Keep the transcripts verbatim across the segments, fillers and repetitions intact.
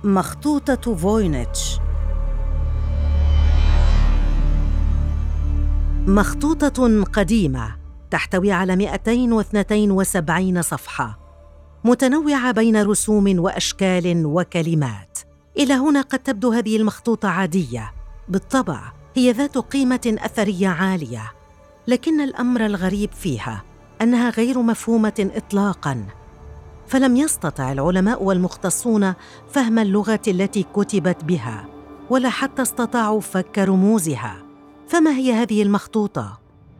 مخطوطة فوينيتش. مخطوطة قديمة تحتوي على مئتين واثنتين وسبعين صفحة، متنوعة بين رسوم وأشكال وكلمات. إلى هنا قد تبدو هذه المخطوطة عادية، بالطبع هي ذات قيمة أثرية عالية، لكن الأمر الغريب فيها أنها غير مفهومة إطلاقاً، فلم يستطع العلماء والمختصون فهم اللغة التي كتبت بها، ولا حتى استطاعوا فك رموزها. فما هي هذه المخطوطة؟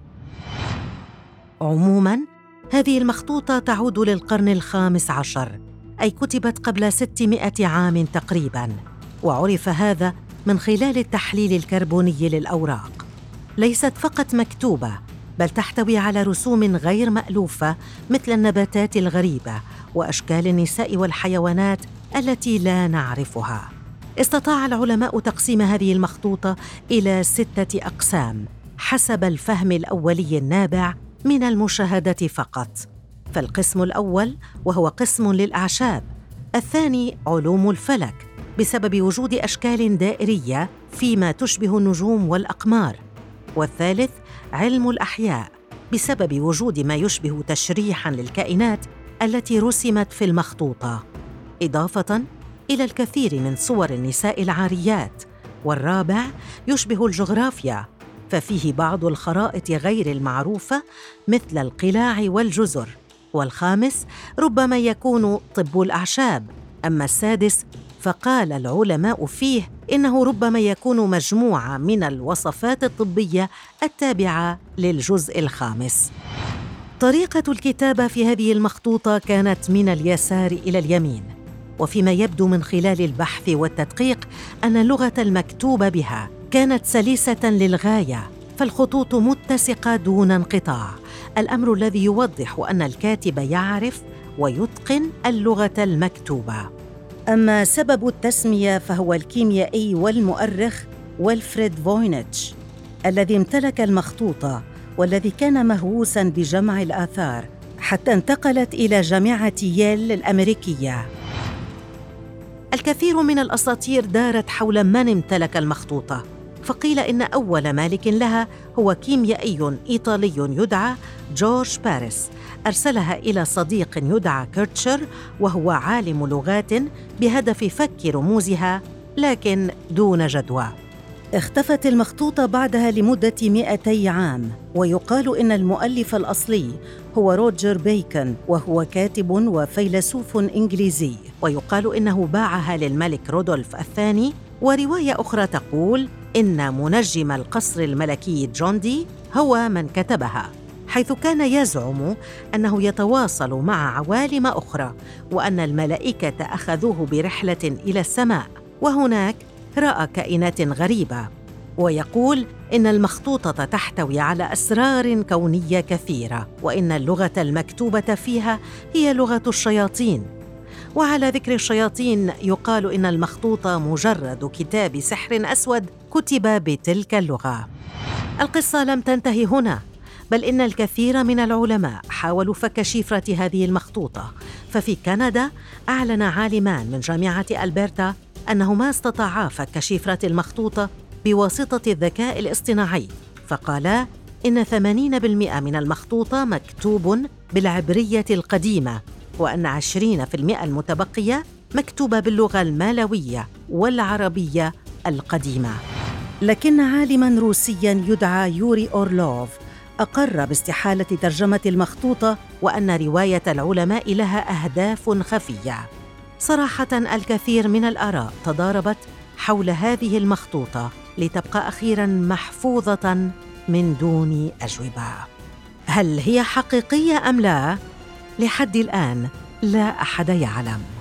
عموماً، هذه المخطوطة تعود للقرن الخامس عشر، أي كتبت قبل ستمائة عام تقريباً، وعرف هذا من خلال التحليل الكربوني للأوراق. ليست فقط مكتوبة، بل تحتوي على رسوم غير مألوفة مثل النباتات الغريبة وأشكال النساء والحيوانات التي لا نعرفها. استطاع العلماء تقسيم هذه المخطوطة إلى ستة أقسام حسب الفهم الأولي النابع من المشاهدة فقط. فالقسم الأول وهو قسم للأعشاب، الثاني علوم الفلك بسبب وجود أشكال دائرية فيما تشبه النجوم والأقمار، والثالث علم الأحياء بسبب وجود ما يشبه تشريحاً للكائنات التي رسمت في المخطوطة، إضافة إلى الكثير من صور النساء العاريات، والرابع يشبه الجغرافيا ففيه بعض الخرائط غير المعروفة مثل القلاع والجزر، والخامس ربما يكون طب الأعشاب. أما السادس فقال العلماء فيه إنه ربما يكون مجموعة من الوصفات الطبية التابعة للجزء الخامس. طريقة الكتابة في هذه المخطوطة كانت من اليسار إلى اليمين، وفيما يبدو من خلال البحث والتدقيق أن اللغة المكتوب بها كانت سلسة للغاية، فالخطوط متسقة دون انقطاع، الأمر الذي يوضح أن الكاتب يعرف ويتقن اللغة المكتوبة. أما سبب التسمية فهو الكيميائي والمؤرخ ويلفريد فوينيتش الذي امتلك المخطوطة، والذي كان مهووساً بجمع الآثار حتى انتقلت إلى جامعة ييل الأمريكية. الكثير من الأساطير دارت حول من امتلك المخطوطة، فقيل إن أول مالك لها هو كيميائي إيطالي يدعى جورج باريس، أرسلها إلى صديق يدعى كيرتشر وهو عالم لغات بهدف فك رموزها، لكن دون جدوى. اختفت المخطوطة بعدها لمدة مئتي عام، ويقال إن المؤلف الأصلي هو روجر بيكون، وهو كاتب وفيلسوف إنجليزي، ويقال إنه باعها للملك رودولف الثاني. ورواية أخرى تقول إن منجم القصر الملكي جون دي هو من كتبها، حيث كان يزعم أنه يتواصل مع عوالم أخرى، وأن الملائكة أخذوه برحلة إلى السماء، وهناك رأى كائنات غريبة. ويقول إن المخطوطة تحتوي على أسرار كونية كثيرة، وإن اللغة المكتوبة فيها هي لغة الشياطين. وعلى ذكر الشياطين، يقال إن المخطوطة مجرد كتاب سحر أسود كتب بتلك اللغة. القصة لم تنتهي هنا، بل إن الكثير من العلماء حاولوا فك شفرة هذه المخطوطة. ففي كندا أعلن عالمان من جامعة ألبرتا أنهما استطاعا فك شفرة المخطوطة بواسطة الذكاء الاصطناعي، فقالا إن ثمانين بالمئة من المخطوطة مكتوب بالعبرية القديمة، وأن عشرين بالمئة المتبقية مكتوبة باللغة المالوية والعربية القديمة. لكن عالماً روسياً يدعى يوري أورلوف أقر باستحالة ترجمة المخطوطة، وأن رواية العلماء لها أهداف خفية. صراحة الكثير من الآراء تضاربت حول هذه المخطوطة لتبقى أخيراً محفوظة من دون أجوبة. هل هي حقيقية أم لا؟ لحد الآن لا أحد يعلم.